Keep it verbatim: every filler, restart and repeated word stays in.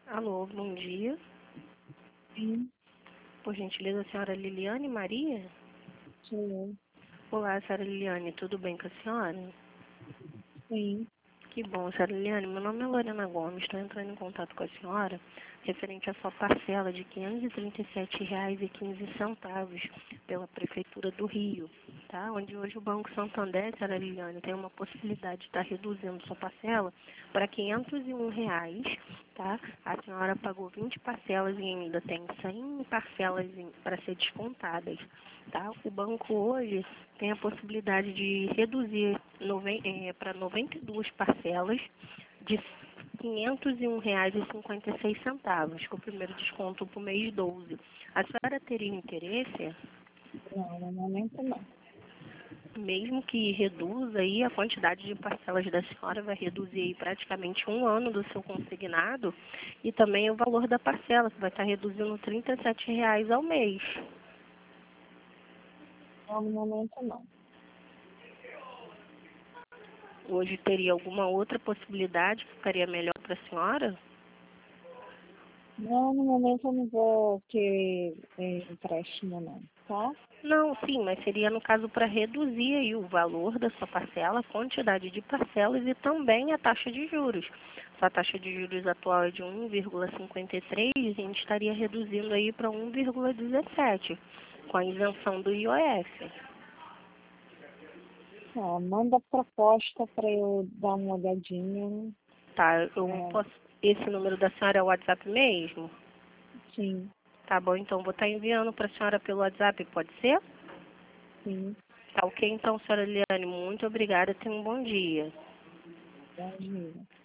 Alô, bom dia. Sim, Por gentileza, a senhora Liliane Maria? sou eu. Olá, senhora Liliane, tudo bem com a senhora? Sim, Que bom, senhora Liliane. Meu nome é Lorena Gomes, estou entrando em contato com a senhora referente à sua parcela de quinhentos e trinta e sete reais e quinze centavos pela Prefeitura do Rio, tá? Onde hoje o Banco Santander, senhora Liliane, tem uma possibilidade de estar reduzindo sua parcela para quinhentos e um reais, tá? A senhora pagou vinte parcelas e ainda tem cem parcelas para ser descontadas, tá? O banco hoje tem a possibilidade de reduzir para noventa e duas parcelas de quinhentos e um reais e cinquenta e seis centavos, com o primeiro desconto para o mês doze. A senhora teria interesse, não, no momento não. mesmo que reduza aí a quantidade de parcelas da senhora, vai reduzir aí praticamente um ano do seu consignado e também o valor da parcela, que vai estar reduzindo trinta e sete reais ao mês. Não, no momento não. Hoje teria alguma outra possibilidade que ficaria melhor para a senhora? Não, no momento eu não vou ter é, empréstimo não, tá? Não, sim, mas seria no caso para reduzir aí o valor da sua parcela, a quantidade de parcelas e também a taxa de juros. Sua taxa de juros atual é de um vírgula cinquenta e três e a gente estaria reduzindo aí para um vírgula dezessete, com a isenção do I O F. Ah, manda a proposta para eu dar uma olhadinha. Tá, eu É, posso. Esse número da senhora é o WhatsApp mesmo? sim, Tá bom, então vou estar enviando para a senhora pelo WhatsApp, pode ser? sim, Tá ok, então, senhora Eliane, muito obrigada, tenha um bom dia. imagina.